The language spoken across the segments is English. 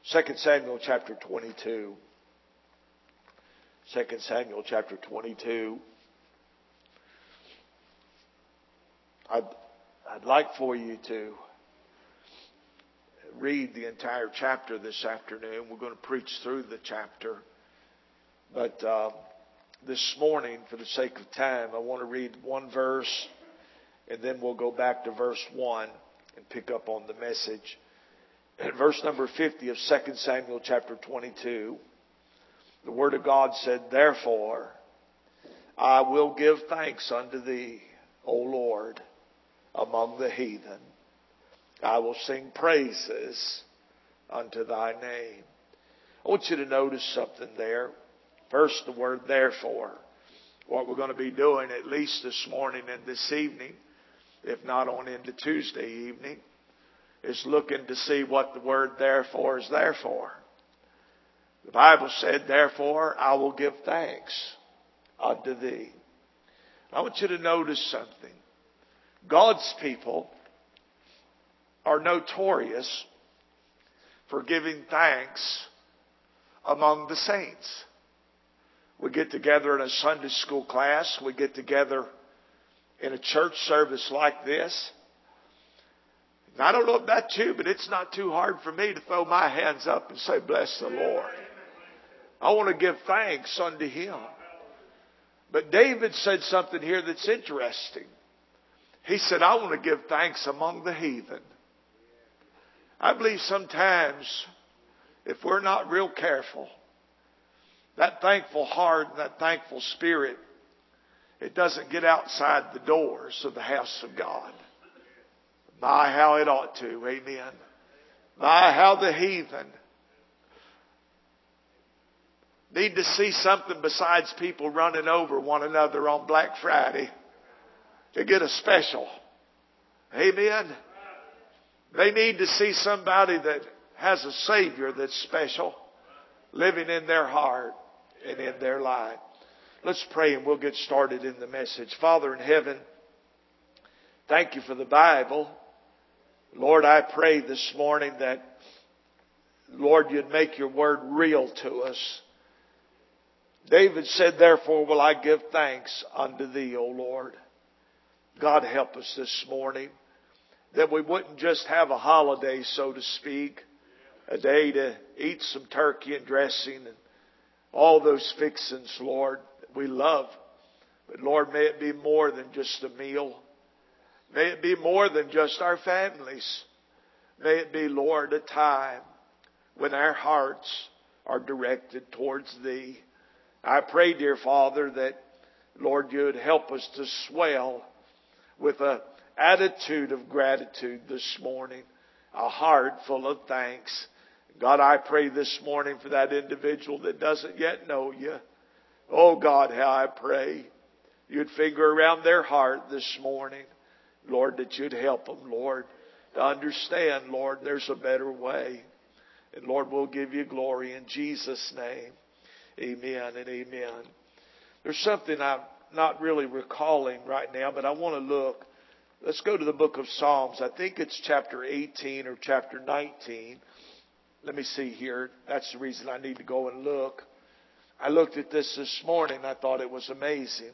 2 Samuel chapter 22. 2 Samuel chapter 22. I'd like for you to read the entire chapter this afternoon. We're going to preach through the chapter. But this morning, for the sake of time, I want to read one verse, and then we'll go back to verse 1 and pick up on the message. At verse number 50 of 2 Samuel chapter 22, the Word of God said, "Therefore, I will give thanks unto thee, O Lord, among the heathen. I will sing praises unto thy name." I want you to notice something there. First, the word therefore. What we're going to be doing at least this morning and this evening, if not on into Tuesday evening, is looking to see what the word therefore is there for. The Bible said, "Therefore I will give thanks unto thee." I want you to notice something. God's people are notorious for giving thanks among the saints. We get together in a Sunday school class. We get together in a church service like this. And I don't know about you, but it's not too hard for me to throw my hands up and say, "Bless the Lord." I want to give thanks unto Him. But David said something here that's interesting. He said, "I want to give thanks among the heathen." I believe sometimes, if we're not real careful, that thankful heart and that thankful spirit, it doesn't get outside the doors of the house of God. My, how it ought to. Amen. My, how the heathen need to see something besides people running over one another on Black Friday to get a special. Amen. They need to see somebody that has a Savior that's special living in their heart and in their life. Let's pray and we'll get started in the message. Father in heaven, thank you for the Bible. Lord, I pray this morning that, Lord, you'd make your word real to us. David said, "Therefore will I give thanks unto thee, O Lord." God, help us this morning that we wouldn't just have a holiday, so to speak, a day to eat some turkey and dressing and all those fixings, Lord, that we love. But Lord, may it be more than just a meal. May it be more than just our families. May it be, Lord, a time when our hearts are directed towards Thee. I pray, dear Father, that, Lord, you would help us to swell with an attitude of gratitude this morning, a heart full of thanks. God, I pray this morning for that individual that doesn't yet know you. Oh God, how I pray you'd finger around their heart this morning. Lord, that you'd help them, Lord, to understand, Lord, there's a better way. And Lord, we'll give you glory in Jesus' name. Amen and amen. There's something I'm not really recalling right now, but I want to look. Let's go to the book of Psalms. I think it's chapter 18 or chapter 19. Let me see here. That's the reason I need to go and look. I looked at this morning. I thought it was amazing.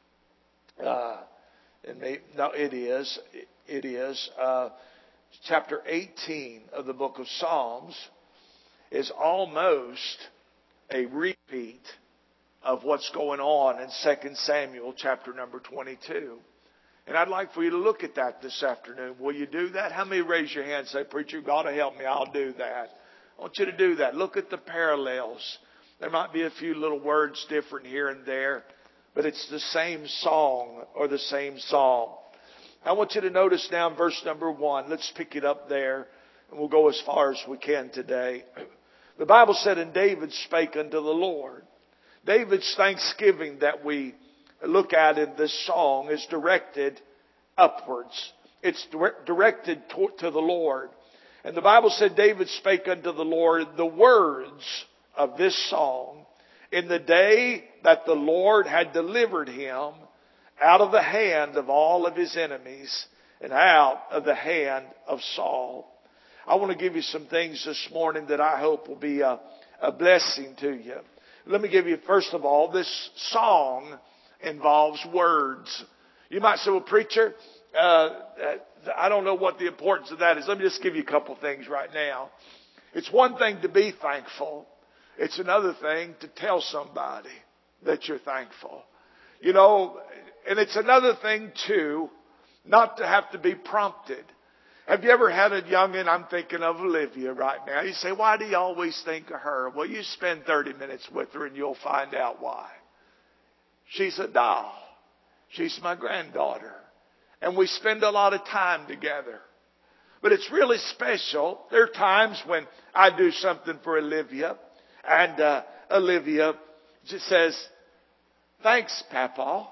It is. Chapter 18 of the book of Psalms is almost a repeat of what's going on in 2 Samuel chapter number 22. And I'd like for you to look at that this afternoon. Will you do that? How many raise your hand and say, "Preacher, God will help me. I'll do that." I want you to do that. Look at the parallels. There might be a few little words different here and there, but it's the same song or the same psalm. I want you to notice now in verse number 1. Let's pick it up there, and we'll go as far as we can today. The Bible said, "And David spake unto the Lord." David's thanksgiving that we look at in this song is directed upwards. It's directed to the Lord. And the Bible said, "David spake unto the Lord the words of this song in the day that the Lord had delivered him out of the hand of all of his enemies and out of the hand of Saul." I want to give you some things this morning that I hope will be a blessing to you. Let me give you, first of all, this song involves words. You might say, well, preacher, I don't know what the importance of that is. Let me just give you a couple things right now. It's one thing to be thankful. It's another thing to tell somebody that you're thankful. You know, and it's another thing, too, not to have to be prompted. Have you ever had a youngin'? I'm thinking of Olivia right now. You say, why do you always think of her? Well, you spend 30 minutes with her and you'll find out why. She's a doll. She's my granddaughter. And we spend a lot of time together. But it's really special. There are times when I do something for Olivia, and Olivia just says, thanks, Papa.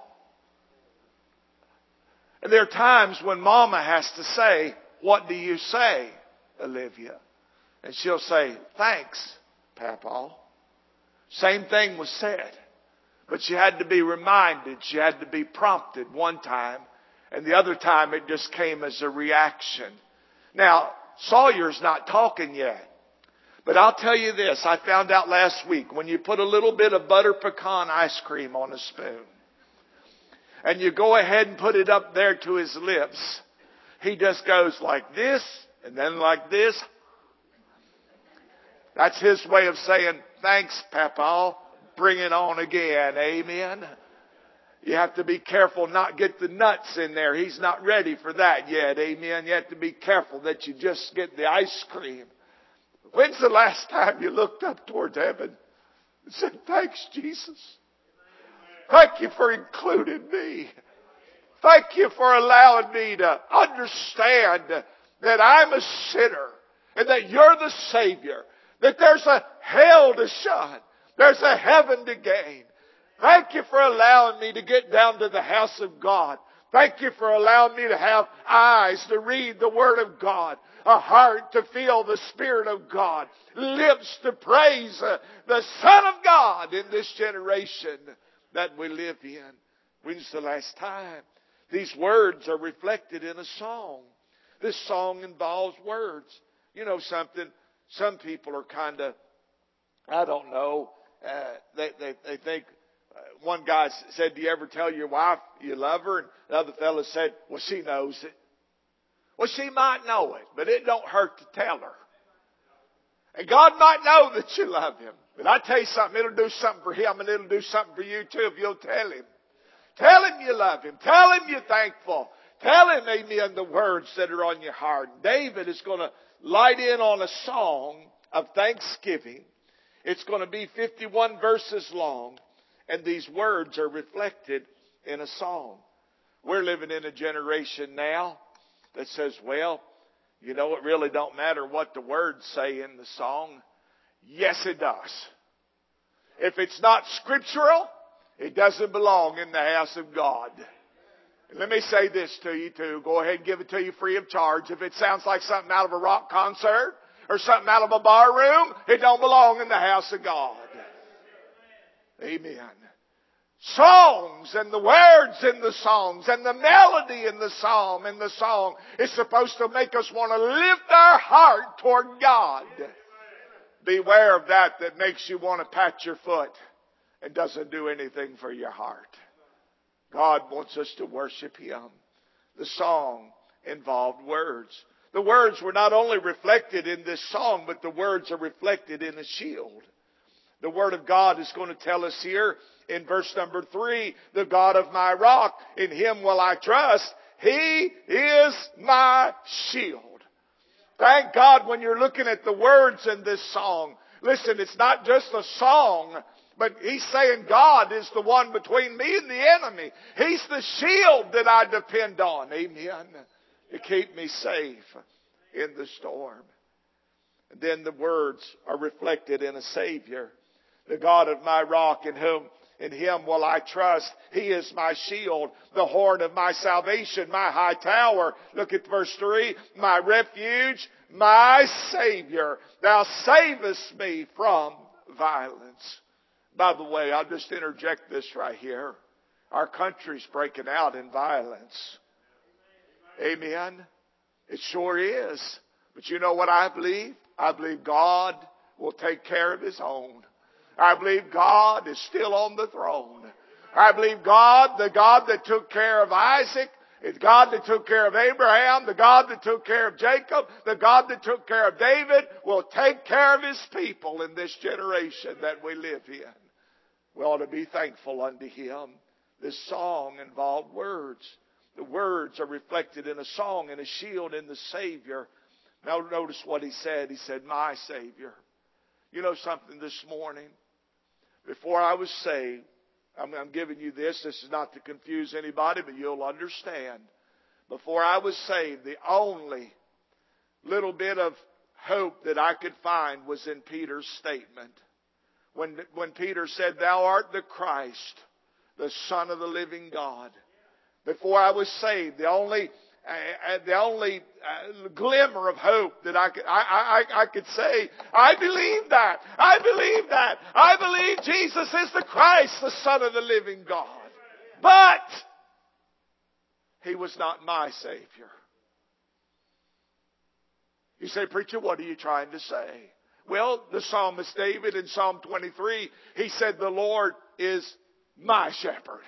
And there are times when Mama has to say, what do you say, Olivia? And she'll say, thanks, Papa. Same thing was said. But she had to be reminded. She had to be prompted one time. And the other time it just came as a reaction. Now, Sawyer's not talking yet. But I'll tell you this. I found out last week, when you put a little bit of butter pecan ice cream on a spoon, and you go ahead and put it up there to his lips, he just goes like this, and then like this. That's his way of saying, thanks, Papa. Bring it on again. Amen. You have to be careful not get the nuts in there. He's not ready for that yet. Amen. You have to be careful that you just get the ice cream. When's the last time you looked up towards heaven and said, thanks, Jesus. Thank you for including me. Thank you for allowing me to understand that I'm a sinner and that you're the Savior. That there's a hell to shun. There's a heaven to gain. Thank you for allowing me to get down to the house of God. Thank you for allowing me to have eyes to read the Word of God, a heart to feel the Spirit of God, lips to praise the Son of God in this generation that we live in. When's the last time? These words are reflected in a song. This song involves words. You know something? Some people are kind of, I don't know, they think, one guy said, do you ever tell your wife you love her? And the other fellow said, well, she knows it. Well, she might know it, but it don't hurt to tell her. And God might know that you love Him. But I tell you something, it'll do something for Him and it'll do something for you too if you'll tell Him. Tell Him you love Him. Tell Him you're thankful. Tell Him, amen, the words that are on your heart. David is going to light in on a song of thanksgiving. It's going to be 51 verses long. And these words are reflected in a song. We're living in a generation now that says, well, you know, it really don't matter what the words say in the song. Yes, it does. If it's not scriptural, it doesn't belong in the house of God. And let me say this to you too. Go ahead and give it to you free of charge. If it sounds like something out of a rock concert or something out of a bar room, it don't belong in the house of God. Amen. Songs and the words in the songs and the melody in the psalm and the song is supposed to make us want to lift our heart toward God. Beware of that makes you want to pat your foot and doesn't do anything for your heart. God wants us to worship Him. The song involved words. The words were not only reflected in this song, but the words are reflected in a shield. The Word of God is going to tell us here in verse number 3, the God of my rock, in Him will I trust. He is my shield. Thank God when you're looking at the words in this song. Listen, it's not just a song, but he's saying God is the one between me and the enemy. He's the shield that I depend on. Amen. To keep me safe in the storm. And then the words are reflected in a Savior. The God of my rock, in Him will I trust. He is my shield, the horn of my salvation, my high tower. Look at verse 3. My refuge, my Savior. Thou savest me from violence. By the way, I'll just interject this right here. Our country's breaking out in violence. Amen. It sure is. But you know what I believe? I believe God will take care of His own. I believe God is still on the throne. I believe God, the God that took care of Isaac, the God that took care of Abraham, the God that took care of Jacob, the God that took care of David, will take care of His people in this generation that we live in. We ought to be thankful unto Him. This song involved words. The words are reflected in a song and a shield in the Savior. Now notice what he said. He said, my Savior. You know something this morning? Before I was saved, I'm giving you this. This is not to confuse anybody, but you'll understand. Before I was saved, the only little bit of hope that I could find was in Peter's statement. When Peter said, thou art the Christ, the Son of the living God. Before I was saved, the only glimmer of hope that I could say, I believe that. I believe that. I believe Jesus is the Christ, the Son of the living God. But He was not my Savior. You say, preacher, what are you trying to say? Well, the psalmist David in Psalm 23, he said, the Lord is my shepherd.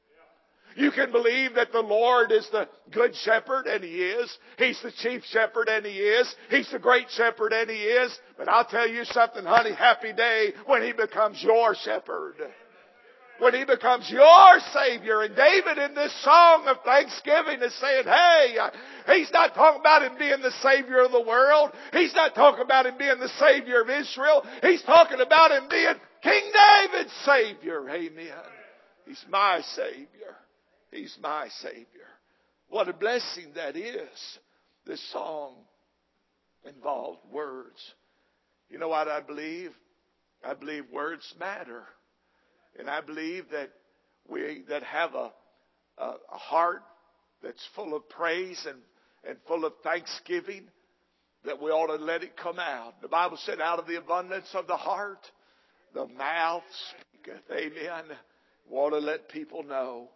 You can believe that the Lord is the good shepherd, and He is. He's the chief shepherd, and He is. He's the great shepherd, and He is. But I'll tell you something, honey, happy day when He becomes your shepherd. When He becomes your Savior. And David in this song of thanksgiving is saying, hey, he's not talking about Him being the Savior of the world. He's not talking about Him being the Savior of Israel. He's talking about Him being King David's Savior. Amen. He's my Savior. He's my Savior. What a blessing that is. This song involved words. You know what I believe? I believe words matter. And I believe that we that have a heart that's full of praise and full of thanksgiving, that we ought to let it come out. The Bible said, out of the abundance of the heart, the mouth speaketh. Amen. We ought to let people know.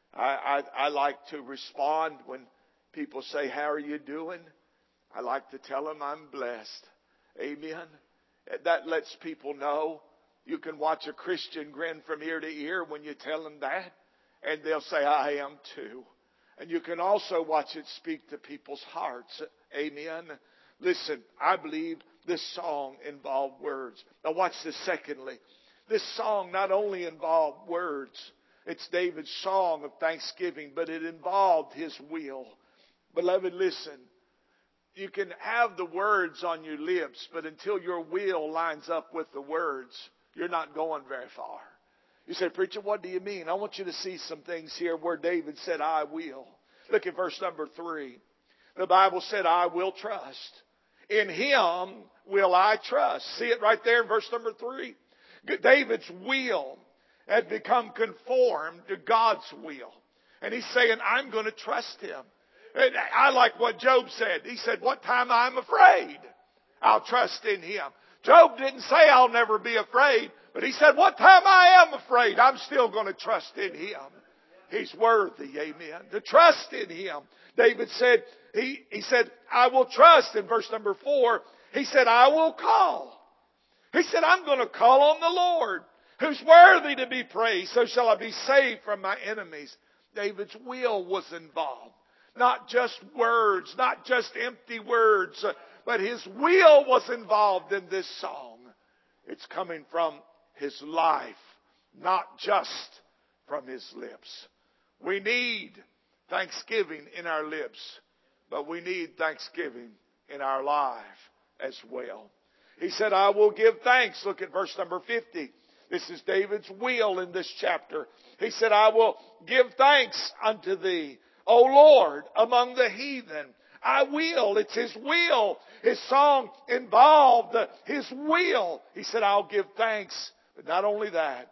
I like to respond when people say, how are you doing? I like to tell them I'm blessed. Amen. That lets people know. You can watch a Christian grin from ear to ear when you tell them that, and they'll say, I am too. And you can also watch it speak to people's hearts. Amen. Listen, I believe this song involved words. Now watch this secondly. This song not only involved words, it's David's song of thanksgiving, but it involved his will. Beloved, listen. You can have the words on your lips, but until your will lines up with the words, you're not going very far. You say, preacher, what do you mean? I want you to see some things here where David said, I will. Look at verse number 3. The Bible said, I will trust. In Him will I trust. See it right there in verse number 3? David's will had become conformed to God's will. And he's saying, I'm going to trust Him. And I like what Job said. He said, what time I'm afraid, I'll trust in Him. Job didn't say I'll never be afraid, but he said, what time I am afraid, I'm still going to trust in Him. He's worthy, amen, to trust in Him. David said, he said, I will trust. In verse number 4, he said, I will call. He said, I'm going to call on the Lord, who's worthy to be praised. So shall I be saved from my enemies. David's will was involved. Not just words, not just empty words, but his will was involved in this song. It's coming from his life, not just from his lips. We need thanksgiving in our lips, but we need thanksgiving in our life as well. He said, I will give thanks. Look at verse number 50. This is David's will in this chapter. He said, I will give thanks unto Thee, O Lord, among the heathen. I will. It's His will. His song involved His will. He said, I'll give thanks. But not only that,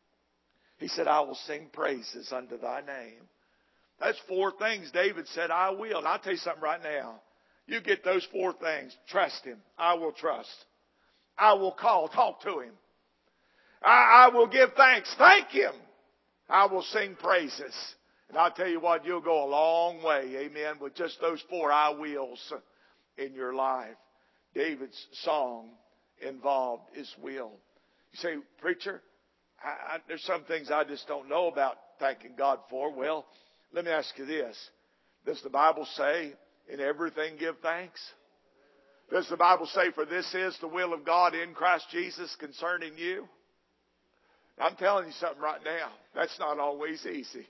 he said, I will sing praises unto Thy name. That's 4 things David said, I will. And I'll tell you something right now. You get those 4 things. Trust Him. I will trust. I will call. Talk to Him. I will give thanks. Thank Him. I will sing praises. And I'll tell you what, you'll go a long way, amen, with just those 4 I wills in your life. David's song involved his will. You say, preacher, there's some things I just don't know about thanking God for. Well, let me ask you this. Does the Bible say, in everything give thanks? Does the Bible say, for this is the will of God in Christ Jesus concerning you? I'm telling you something right now. That's not always easy.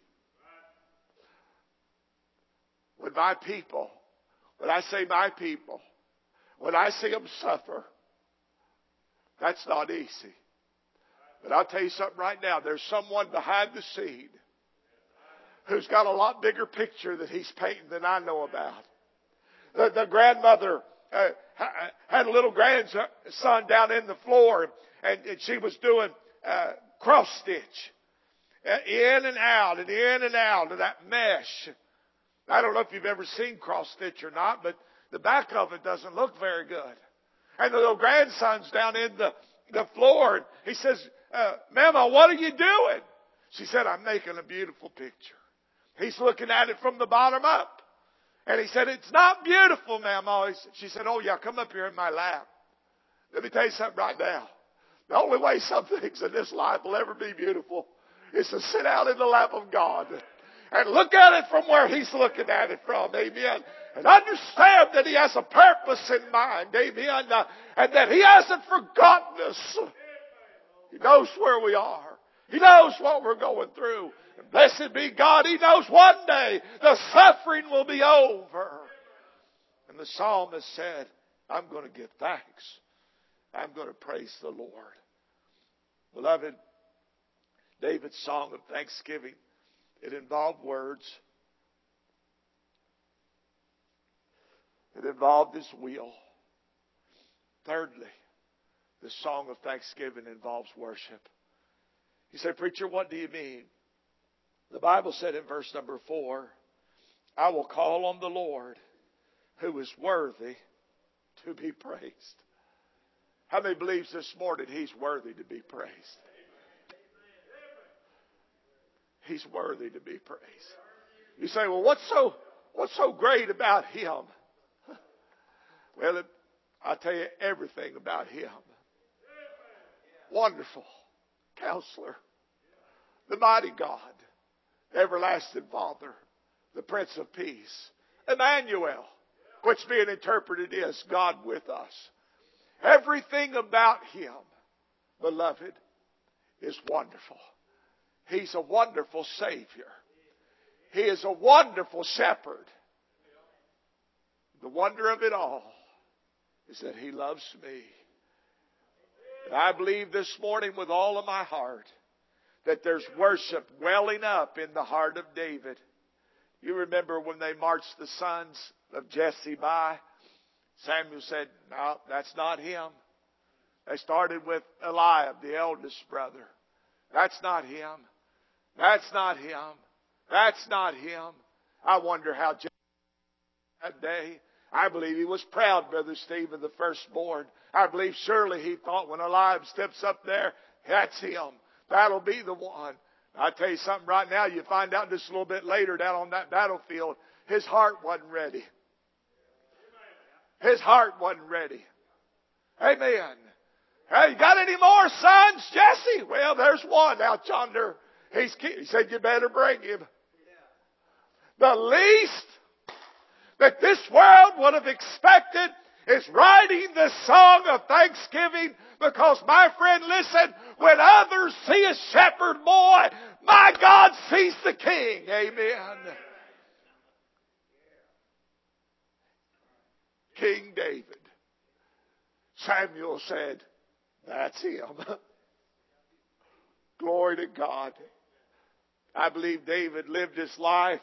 When my people, when I say my people, when I see them suffer, that's not easy. But I'll tell you something right now. There's someone behind the scene who's got a lot bigger picture that he's painting than I know about. The grandmother had a little grandson down in the floor, and she was doing cross stitch. In and out and in and out of that mesh. I don't know if you've ever seen cross stitch or not, but the back of it doesn't look very good. And the little grandson's down in the floor, and he says, Mama, what are you doing? She said, I'm making a beautiful picture. He's looking at it from the bottom up. And he said, it's not beautiful, Mama. She said, oh yeah, come up here in my lap. Let me tell you something right now. The only way some things in this life will ever be beautiful is to sit out in the lap of God and look at it from where He's looking at it from. Amen. And understand that He has a purpose in mind. Amen. And that He hasn't forgotten us. He knows where we are. He knows what we're going through. And blessed be God, He knows one day the suffering will be over. And the psalmist said, I'm going to give thanks. I'm going to praise the Lord. Beloved, David's song of thanksgiving, it involved words. It involved his will. Thirdly, the song of thanksgiving involves worship. You say, preacher, what do you mean? The Bible said in verse number 4, I will call on the Lord who is worthy to be praised. How many believes this morning He's worthy to be praised? He's worthy to be praised. You say, well, what's so great about Him? Well, I'll tell you everything about Him. Wonderful Counselor, the mighty God, everlasting Father, the Prince of Peace, Emmanuel, which being interpreted is God with us. Everything about Him, beloved, is wonderful. He's a wonderful Savior. He is a wonderful Shepherd. The wonder of it all is that He loves me. And I believe this morning with all of my heart that there's worship welling up in the heart of David. You remember when they marched the sons of Jesse by? Samuel said, no, that's not him. They started with Eliab, the eldest brother. That's not him. That's not him. That's not him. I wonder how Jesse that day. I believe he was proud, Brother Steve, of the firstborn. I believe surely he thought when Eliab steps up there, that's him. That'll be the one. I'll tell you something right now. You find out just a little bit later down on that battlefield, his heart wasn't ready. His heart wasn't ready. Amen. Hey, you got any more sons, Jesse? Well, there's one out yonder. He said, you better bring him. The least that this world would have expected is writing this song of thanksgiving because, my friend, listen, when others see a shepherd boy, my God sees the King. Amen. King David. Samuel said, that's him. Glory to God. I believe David lived his life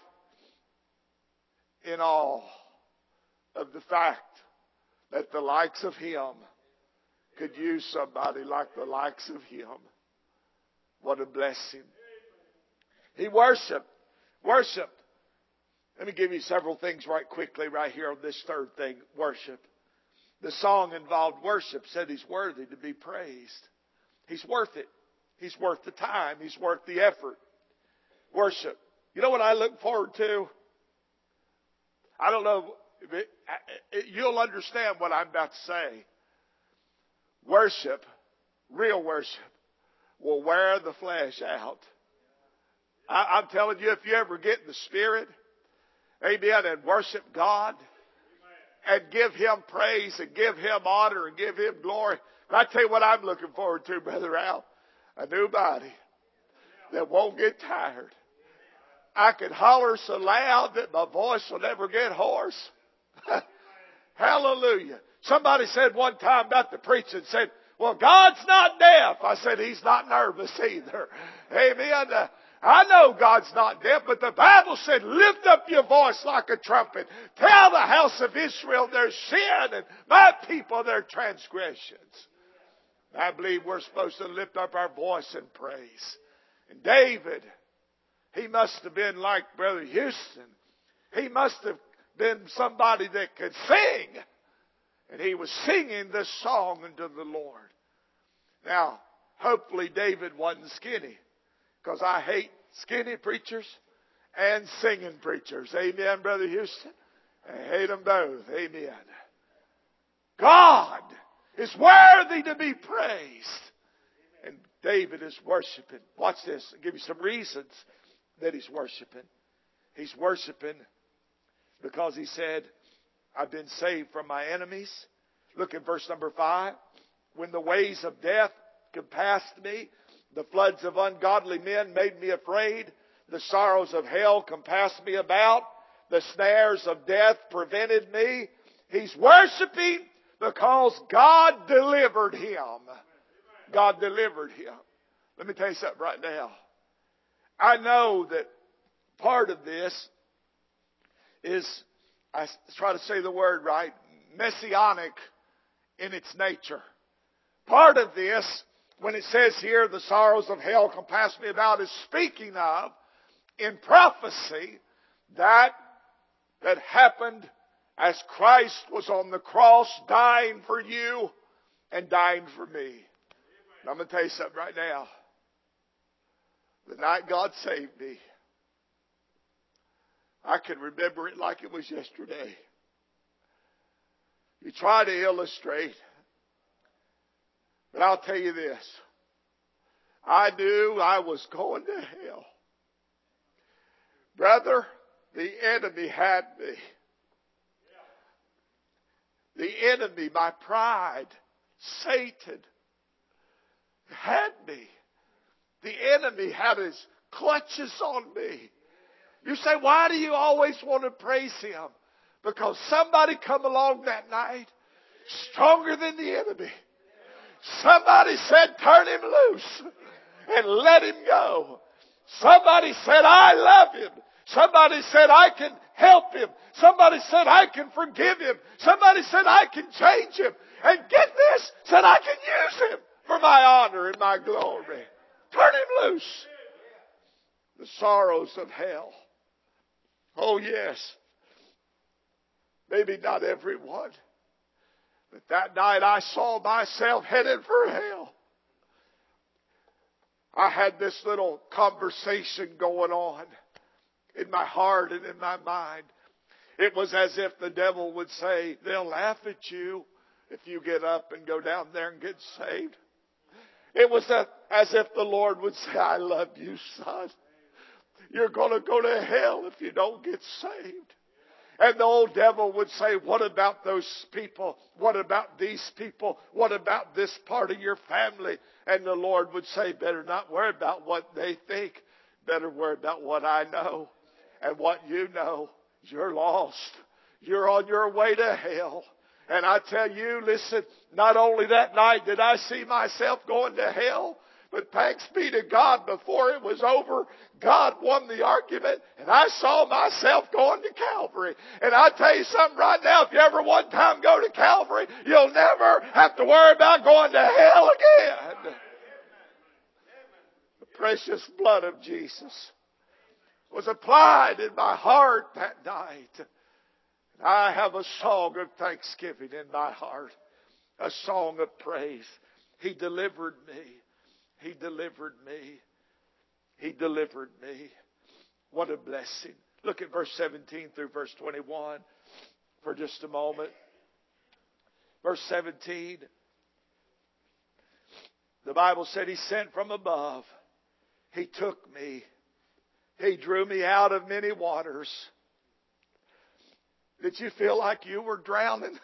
in awe of the fact that the likes of him could use somebody like the likes of him. What a blessing. He worshiped. Worship. Let me give you several things right quickly right here on this third thing. Worship. The song involved worship. Said He's worthy to be praised. He's worth it. He's worth the time. He's worth the effort. Worship. You know what I look forward to? I don't know You'll understand what I'm about to say. Worship, real worship, will wear the flesh out. I'm telling you, if you ever get in the Spirit, amen, and worship God, and give Him praise, and give Him honor, and give Him glory. And I tell you what I'm looking forward to, Brother Al. A new body that won't get tired. I can holler so loud that my voice will never get hoarse. Hallelujah. Somebody said one time about the preaching, said, well, God's not deaf. I said, He's not nervous either. Amen. I know God's not deaf, but the Bible said, lift up your voice like a trumpet. Tell the house of Israel their sin and my people their transgressions. I believe we're supposed to lift up our voice in praise. And David, he must have been like Brother Houston. He must have been somebody that could sing. And he was singing this song unto the Lord. Now, hopefully David wasn't skinny. Because I hate skinny preachers and singing preachers. Amen, Brother Houston? I hate them both. Amen. God is worthy to be praised. And David is worshiping. Watch this. I'll give you some reasons that he's worshiping. He's worshiping because he said, I've been saved from my enemies. Look at verse number 5. When the ways of death compassed me, the floods of ungodly men made me afraid. The sorrows of hell compassed me about. The snares of death prevented me. He's worshiping because God delivered him. God delivered him. Let me tell you something right now. I know that part of this is, I try to say the word right, messianic in its nature. Part of this, when it says here, the sorrows of hell compass me about, is speaking of, in prophecy, that happened as Christ was on the cross dying for you and dying for me. And I'm going to tell you something right now. The night God saved me, I can remember it like it was yesterday. You try to illustrate, but I'll tell you this. I knew I was going to hell. Brother, the enemy had me. The enemy, my pride, Satan, had me. The enemy had his clutches on me. You say, why do you always want to praise him? Because somebody come along that night stronger than the enemy. Somebody said, turn him loose and let him go. Somebody said, I love him. Somebody said, I can help him. Somebody said, I can forgive him. Somebody said, I can change him. And get this, said, I can use him for my honor and my glory. Turn him loose. The sorrows of hell. Oh yes. Maybe not everyone. But that night I saw myself headed for hell. I had this little conversation going on in my heart and in my mind. It was as if the devil would say, they'll laugh at you if you get up and go down there and get saved. It was as if the Lord would say, I love you, son. You're going to go to hell if you don't get saved. And the old devil would say, what about those people? What about these people? What about this part of your family? And the Lord would say, better not worry about what they think. Better worry about what I know. And what you know, you're lost. You're on your way to hell. And I tell you, listen, not only that night did I see myself going to hell, but thanks be to God, before it was over, God won the argument, and I saw myself going to Calvary. And I tell you something right now, if you ever one time go to Calvary, you'll never have to worry about going to hell again. The precious blood of Jesus was applied in my heart that night. And I have a song of thanksgiving in my heart, a song of praise. He delivered me. He delivered me. He delivered me. What a blessing. Look at verse 17 through verse 21. for just a moment. Verse 17. The Bible said He sent from above. He took me. He drew me out of many waters. Did you feel like you were drowning?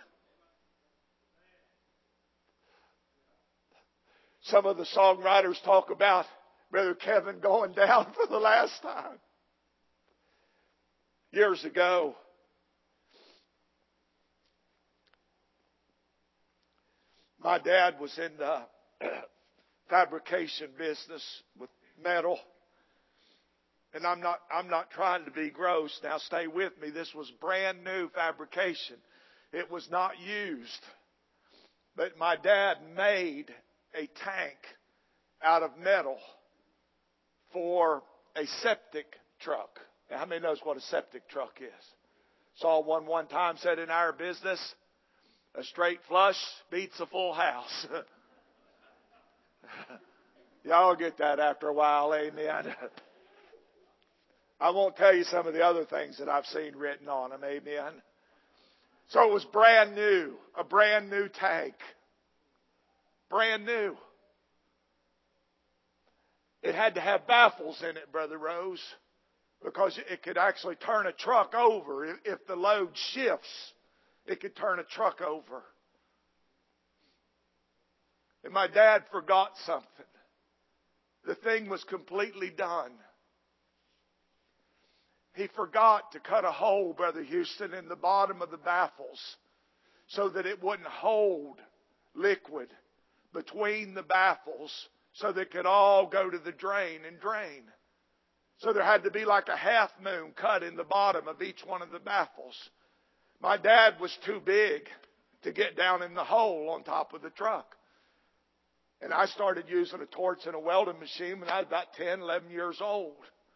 Some of the songwriters talk about Brother Kevin going down for the last time. Years ago, my dad was in the fabrication business with metal. And I'm not trying to be gross. Now stay with me. This was brand new fabrication. It was not used. But my dad made a tank out of metal for a septic truck. Now, how many knows what a septic truck is? Saw one time said in our business, a straight flush beats a full house. Y'all get that after a while, amen. I won't tell you some of the other things that I've seen written on them, amen. So it was brand new, a brand new tank. Brand new. It had to have baffles in it, Brother Rose, because it could actually turn a truck over. If the load shifts, it could turn a truck over. And my dad forgot something. The thing was completely done. He forgot to cut a hole, Brother Houston, in the bottom of the baffles so that it wouldn't hold liquid between the baffles so that it could all go to the drain and drain. So there had to be like a half moon cut in the bottom of each one of the baffles. My dad was too big to get down in the hole on top of the truck. And I started using a torch and a welding machine when I was about 10, 11 years old.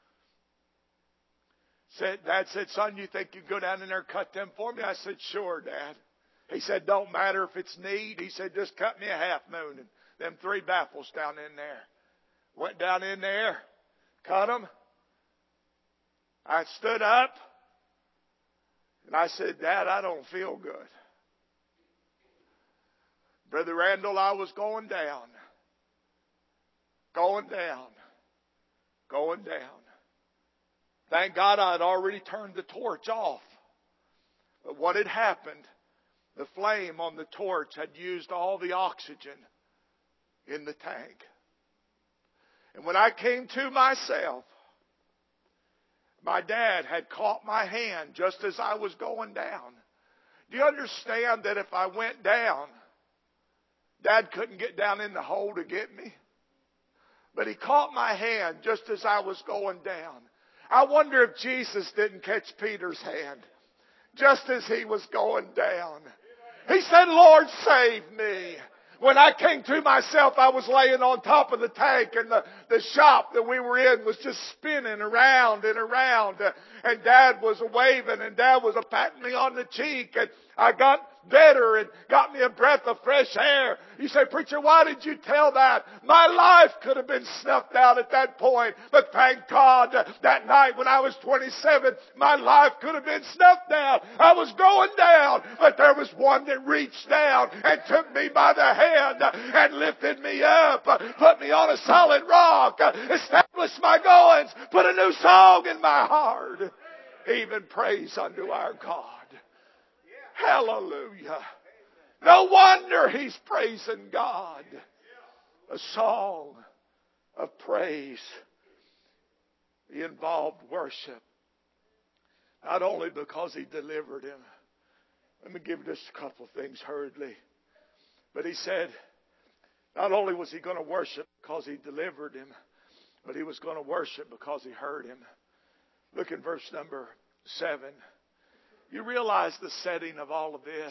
Dad said, son, you think you can go down in there and cut them for me? I said, sure, Dad. He said, don't matter if it's neat. He said, just cut me a half moon and them 3 baffles down in there. Went down in there, cut them. I stood up and I said, Dad, I don't feel good. Brother Randall, I was going down. Going down. Going down. Thank God I had already turned the torch off. But what had happened, the flame on the torch had used all the oxygen in the tank. And when I came to myself, my dad had caught my hand just as I was going down. Do you understand that if I went down, Dad couldn't get down in the hole to get me? But he caught my hand just as I was going down. I wonder if Jesus didn't catch Peter's hand just as he was going down. He said, Lord, save me. When I came to myself, I was laying on top of the tank and the shop that we were in was just spinning around and around. And Dad was waving and Dad was patting me on the cheek. And I got better and got me a breath of fresh air. You say, preacher, why did you tell that? My life could have been snuffed out at that point. But thank God that night when I was 27, my life could have been snuffed out. I was going down, but there was one that reached down and took me by the hand and lifted me up, put me on a solid rock, established my goings, put a new song in my heart. Even praise unto our God. Hallelujah. No wonder he's praising God. A song of praise. He involved worship. Not only because he delivered him. Let me give just a couple things hurriedly. But he said, not only was he going to worship because he delivered him, but he was going to worship because he heard him. Look in verse number 7. You realize the setting of all of this?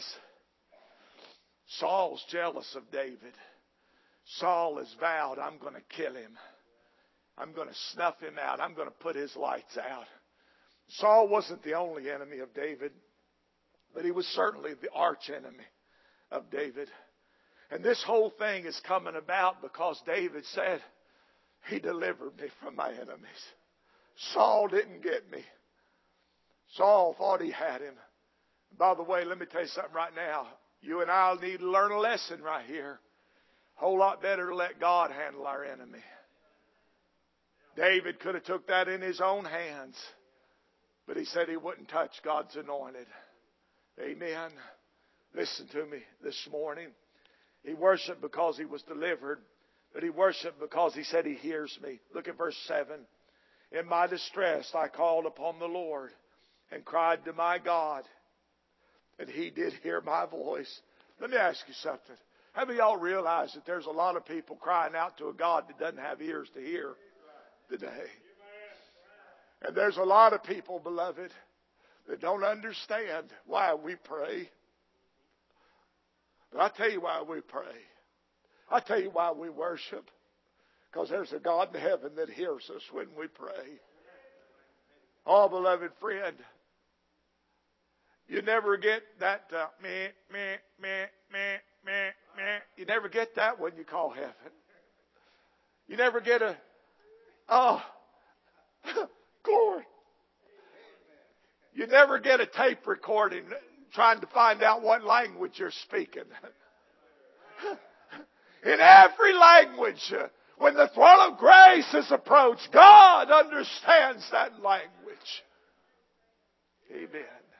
Saul's jealous of David. Saul has vowed, I'm going to kill him. I'm going to snuff him out. I'm going to put his lights out. Saul wasn't the only enemy of David, but he was certainly the arch enemy of David. And this whole thing is coming about because David said, he delivered me from my enemies. Saul didn't get me. Saul thought he had him, By the way, let me tell you something right now. You and I need to learn a lesson right here. A whole lot better to let God handle our enemy. David could have took that in his own hands, but he said he wouldn't touch God's anointed. Amen. Listen to me this morning. He worshiped because he was delivered, but he worshiped because he said he hears me. Look at verse 7. In my distress I called upon the Lord and cried to my God, and He did hear my voice. Let me ask you something. How many of y'all realize that there's a lot of people crying out to a God that doesn't have ears to hear today? And there's a lot of people, beloved, that don't understand why we pray. But I tell you why we pray. I tell you why we worship. Because there's a God in heaven that hears us when we pray. Oh, beloved friend, you never get that meh, meh, meh, meh, meh, meh. You never get that when you call heaven. You never get a, oh, glory. You never get a tape recording trying to find out what language you're speaking. In every language, when the throne of grace is approached, God understands that language. Amen.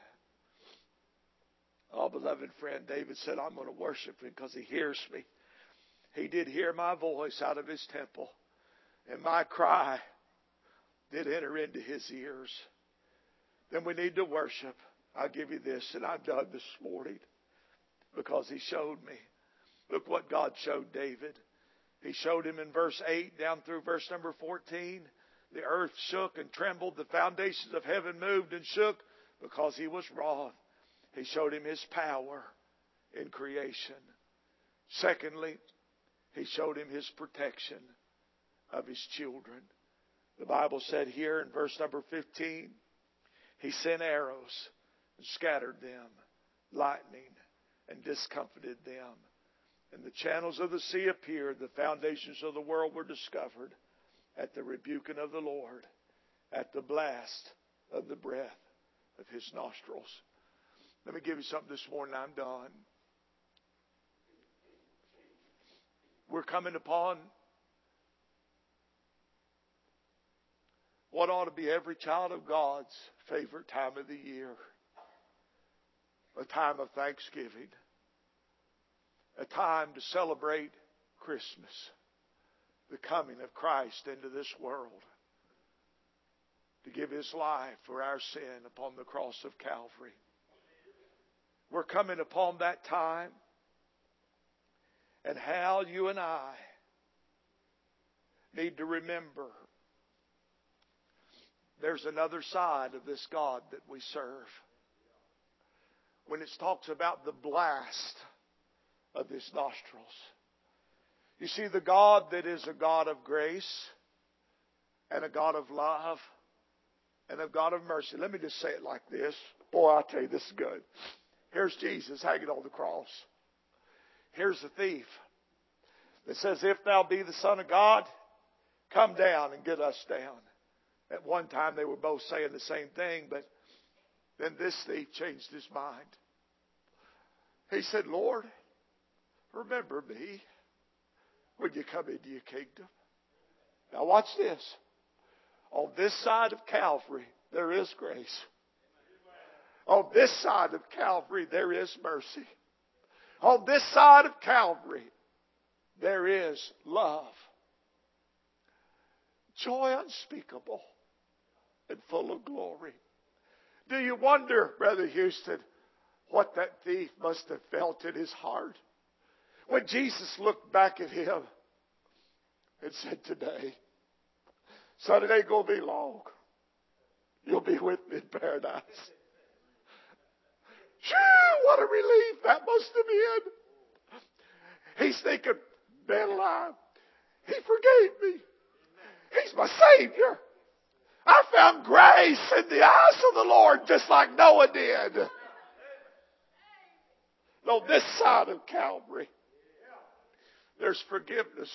Oh, beloved friend, David said, I'm going to worship Him because He hears me. He did hear my voice out of His temple, and my cry did enter into His ears. Then we need to worship. I'll give you this, and I'm done this morning, because He showed me. Look what God showed David. He showed him in verse 8 down through verse number 14. The earth shook and trembled. The foundations of heaven moved and shook because He was wroth. He showed him His power in creation. Secondly, He showed him His protection of His children. The Bible said here in verse number 15, He sent arrows and scattered them, lightning and discomfited them. And the channels of the sea appeared. The foundations of the world were discovered at the rebuking of the Lord, at the blast of the breath of His nostrils. Let me give you something this morning. I'm done. We're coming upon what ought to be every child of God's favorite time of the year. A time of thanksgiving. A time to celebrate Christmas. The coming of Christ into this world. To give His life for our sin upon the cross of Calvary. We're coming upon that time. And how you and I need to remember there's another side of this God that we serve. When it talks about the blast of His nostrils. You see, the God that is a God of grace and a God of love and a God of mercy. Let me just say it like this. Boy, I tell you, this is good. Here's Jesus hanging on the cross. Here's the thief that says, if thou be the Son of God, come down and get us down. At one time they were both saying the same thing, but then this thief changed his mind. He said, Lord, remember me when you come into your kingdom. Now watch this. On this side of Calvary, there is grace. On this side of Calvary, there is mercy. On this side of Calvary, there is love. Joy unspeakable and full of glory. Do you wonder, Brother Houston, what that thief must have felt in his heart when Jesus looked back at him and said, today, son, it ain't going to be long. You'll be with me in paradise. Phew, what a relief that must have been. He's thinking, man alive, He forgave me. He's my Savior. I found grace in the eyes of the Lord just like Noah did. On this side of Calvary, there's forgiveness.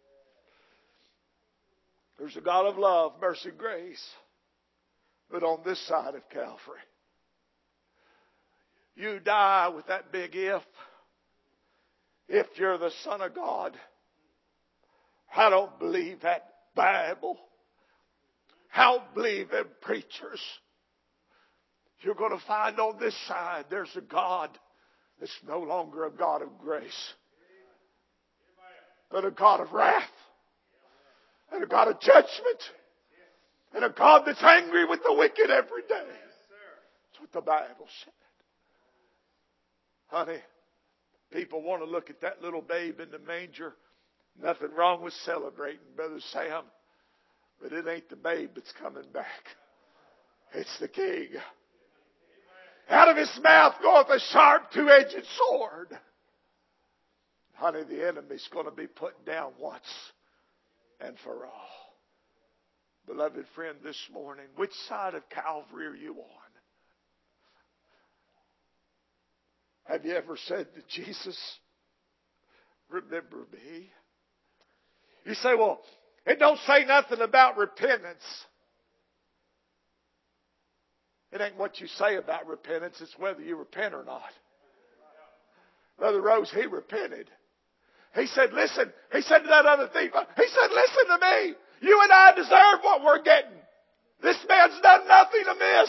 There's a God of love, mercy, and grace. But on this side of Calvary, You die with that big if. If you're the Son of God. I don't believe that Bible. I don't believe them preachers. You're going to find on this side there's a God that's no longer a God of grace, but a God of wrath and a God of judgment and a God that's angry with the wicked every day. That's what the Bible said. Honey, people want to look at that little babe in the manger. Nothing wrong with celebrating, Brother Sam. But it ain't the babe that's coming back. It's the King. Out of his mouth goeth a sharp two-edged sword. Honey, the enemy's going to be put down once and for all. Beloved friend, this morning, which side of Calvary are you on? Have you ever said to Jesus, remember me? You say, well, it don't say nothing about repentance. It ain't what you say about repentance, it's whether you repent or not. Brother Rose, he repented. He said, listen, he said to that other thief, he said, listen to me. You and I deserve what we're getting. This man's done nothing amiss.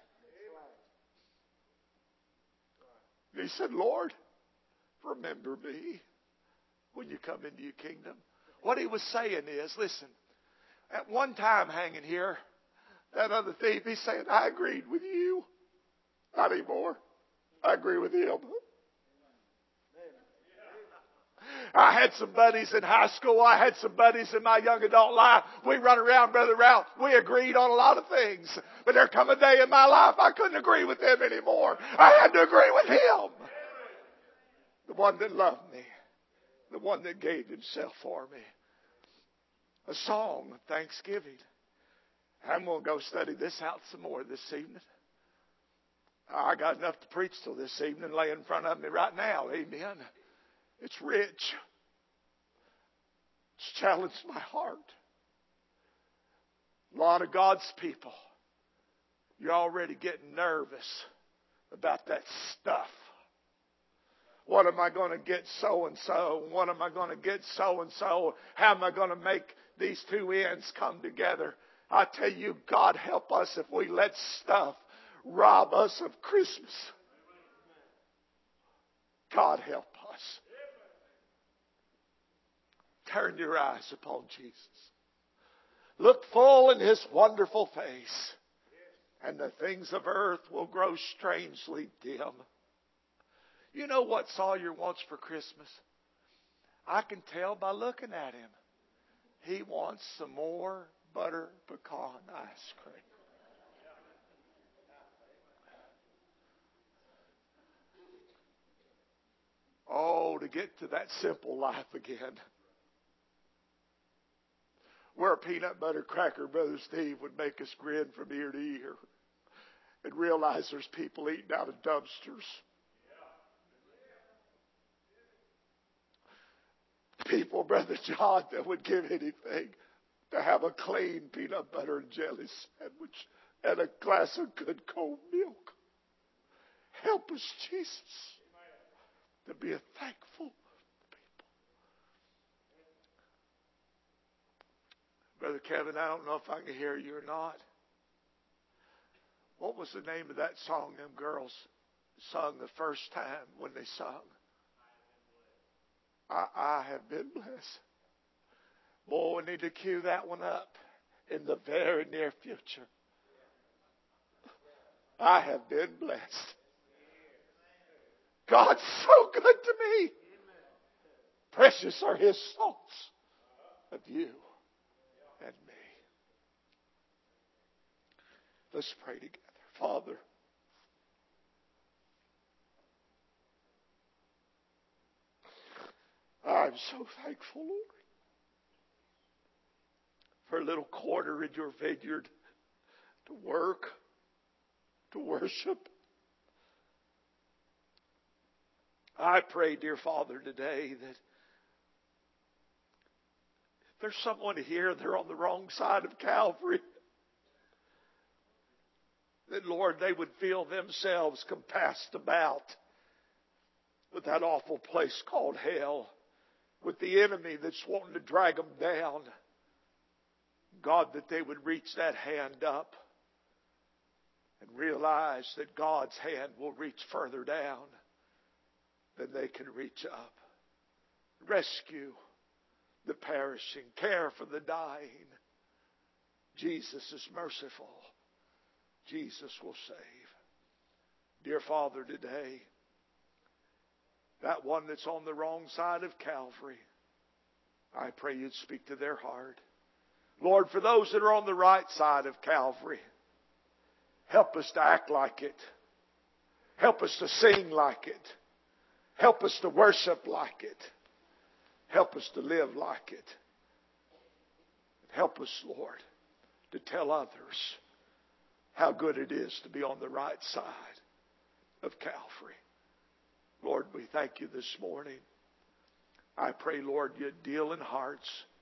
He said, Lord, remember me when you come into your kingdom. What he was saying is, listen, at one time hanging here, that other thief, he's saying, I agreed with you. Not anymore. I agree with him. I had some buddies in high school. I had some buddies in my young adult life. We run around, Brother Ralph. We agreed on a lot of things. But there come a day in my life I couldn't agree with them anymore. I had to agree with him. The one that loved me. The one that gave himself for me. A song of thanksgiving. I'm going to go study this out some more this evening. I got enough to preach till this evening lay in front of me right now. Amen. It's rich. It's challenged my heart. A lot of God's people, you're already getting nervous about that stuff. What am I going to get so-and-so? What am I going to get so-and-so? How am I going to make these two ends come together? I tell you, God help us if we let stuff rob us of Christmas. God help us. Turn your eyes upon Jesus. Look full in His wonderful face, and the things of earth will grow strangely dim. You know what Sawyer wants for Christmas? I can tell by looking at him. He wants some more butter pecan ice cream. Oh, to get to that simple life again. Where a peanut butter cracker, Brother Steve, would make us grin from ear to ear. And realize there's people eating out of dumpsters. People, Brother John, that would give anything to have a clean peanut butter and jelly sandwich and a glass of good cold milk. Help us, Jesus, to be a thankful people. Brother Kevin, I don't know if I can hear you or not. What was the name of that song them girls sung the first time when they sung? I have been blessed. Boy, we need to cue that one up in the very near future. I have been blessed. God's so good to me. Precious are His thoughts of you and me. Let's pray together. Father, I'm so thankful, Lord, for a little quarter in your vineyard to work, to worship. I pray, dear Father, today that if there's someone here, they're on the wrong side of Calvary. that, Lord, they would feel themselves compassed about with that awful place called hell, with the enemy that's wanting to drag them down. God, that they would reach that hand up and realize that God's hand will reach further down than they can reach up. Rescue the perishing, care for the dying. Jesus is merciful. Jesus will save. Dear Father, today, that one that's on the wrong side of Calvary, I pray you'd speak to their heart. Lord, for those that are on the right side of Calvary, help us to act like it. Help us to sing like it. Help us to worship like it. Help us to live like it. Help us, Lord, to tell others how good it is to be on the right side of Calvary. Lord, we thank you this morning. I pray, Lord, you'd deal in hearts.